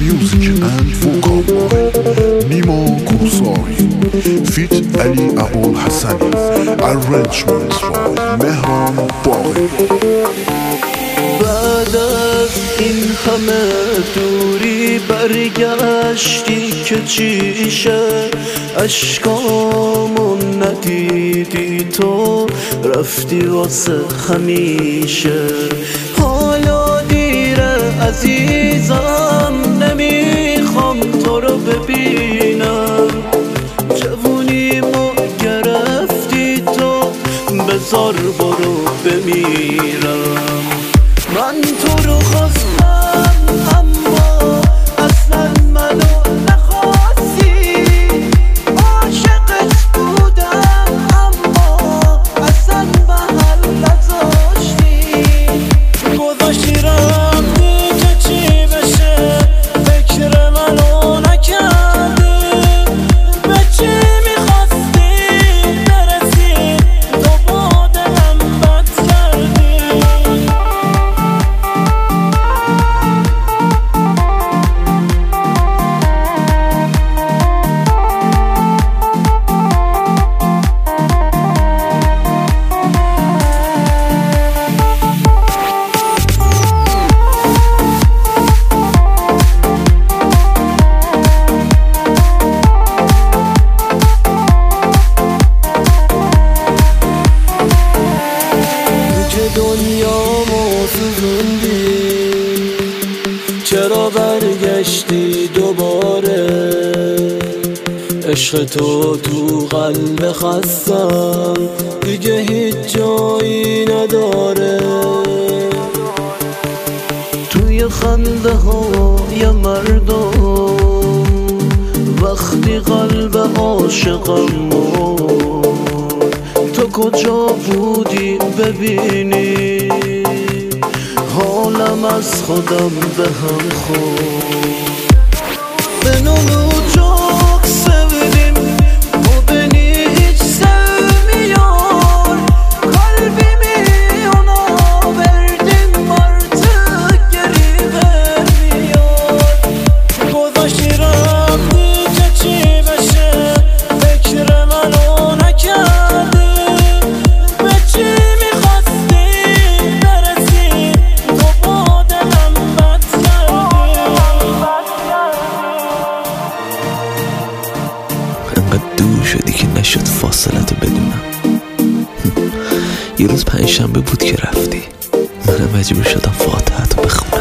Music and vocabulary نیما کوساری فیت علی ابوالحسنی Arrangement by مهران باقری. بعد از این همه دوری برگشتی که چیشه اشکامون ندیدی تو رفتی واسه همیشه. حالا دیره عزیزم نمیخوام تو رو ببینم جوونیمو گرفتی تو بذار برو بمیرم. من تو رو خواستم اما اصلا منو نخواستی عاشقت بودم اما اصلا بحل نذاشتی گذاشتی رفتی که چی بشه فکر منو نکردی به چی میخواستی برسی تو با دلم بد کردی. دنیامو سوزوندی چرا برگشتی دوباره عشق تو قلب خستم دیگه هیچ جایی نداره. توی خنده های مردم وقتی قلب عاشقم تو کجا بودی ببینی حالم از خودم به هم خورد. بنونو çok sevdim o beni hiç sevmiyor kalbimi ona verdim artık geri vermiyor گذاشتی رفتی که چی بشه فکر منو نکردی به چی میخواستی برسی تو با دلم بد کردی. انقدر دور شدی که نشد فاصلتو بدونم. یه روز پنجشنبه بود که رفتی منم مجبور شدم فاتحتو بخونم.